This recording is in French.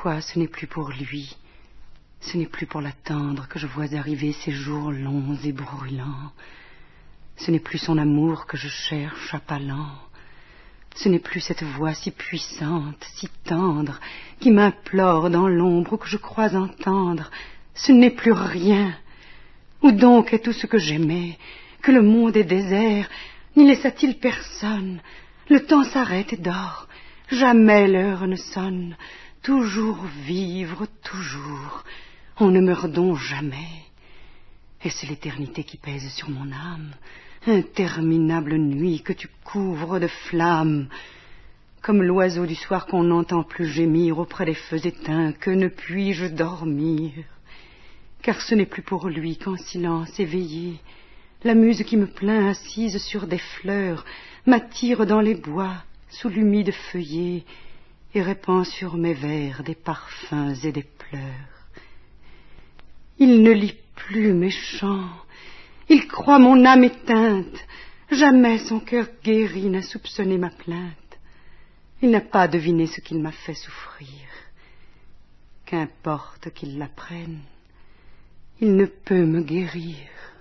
quoi ce n'est plus pour lui, ce n'est plus pour l'attendre que je vois arriver ces jours longs et brûlants. Ce n'est plus son amour que je cherche appelant. Ce n'est plus cette voix si puissante, si tendre, qui m'implore dans l'ombre ou que je crois entendre. Ce n'est plus rien. Où donc est tout ce que j'aimais? Que le monde est désert, n'y laissa-t-il personne? Le temps s'arrête et dort, jamais l'heure ne sonne. Toujours vivre, toujours, on ne meurt donc jamais. Est-ce l'éternité qui pèse sur mon âme? Interminable nuit que tu couvres de flammes. Comme l'oiseau du soir qu'on n'entend plus gémir auprès des feux éteints, que ne puis-je dormir? Car ce n'est plus pour lui qu'en silence éveillé, la muse qui me plaint assise sur des fleurs m'attire dans les bois sous l'humide feuillet et répand sur mes vers des parfums et des pleurs. Il ne lit plus mes chants, il croit mon âme éteinte, jamais son cœur guéri n'a soupçonné ma plainte. Il n'a pas deviné ce qu'il m'a fait souffrir. Qu'importe qu'il l'apprenne, il ne peut me guérir.